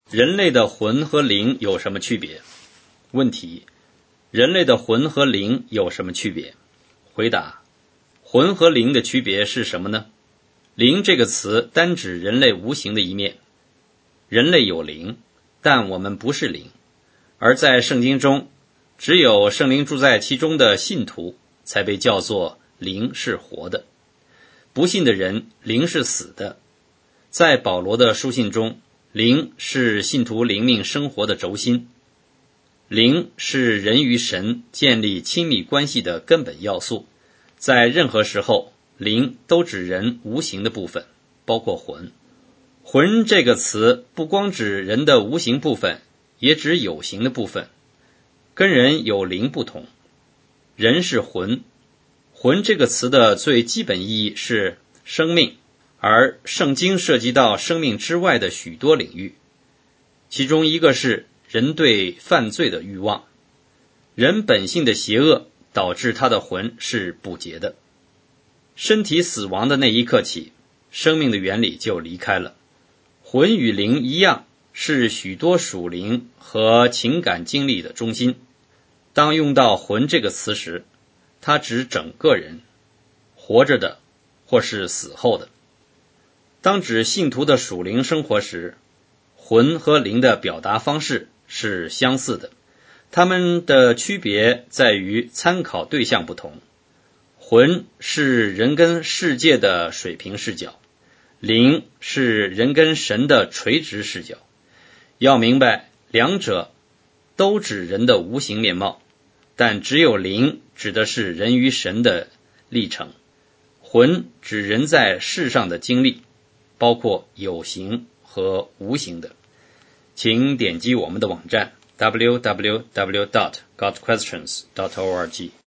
人类的魂和灵有什么区别？问题：人类的魂和灵有什么区别？回答：魂和灵的区别是什么呢？灵这个词单指人类无形的一面，人类有灵，但我们不是灵。而在圣经中，只有圣灵住在其中的信徒才被叫做灵是活的，不信的人灵是死的。在保罗的书信中，灵是信徒灵命生活的轴心，灵是人与神建立亲密关系的根本要素。在任何时候，灵都指人无形的部分，包括魂。魂这个词不光指人的无形部分，也指有形的部分，跟人有灵不同。人是魂，魂这个词的最基本意义是生命，而圣经涉及到生命之外的许多领域，其中一个是人对犯罪的欲望。人本性的邪恶导致他的魂是不洁的。身体死亡的那一刻起，生命的原理就离开了。魂与灵一样，是许多属灵和情感经历的中心。当用到魂这个词时，它指整个人，活着的或是死后的。当指信徒的属灵生活时，魂和灵的表达方式是相似的，它们的区别在于参考对象不同。魂是人跟世界的水平视角，灵是人跟神的垂直视角。要明白，两者都指人的无形面貌，但只有灵指的是人与神的历程，魂指人在世上的经历，包括有形和无形的。请点击我们的网站 www.godquestions.org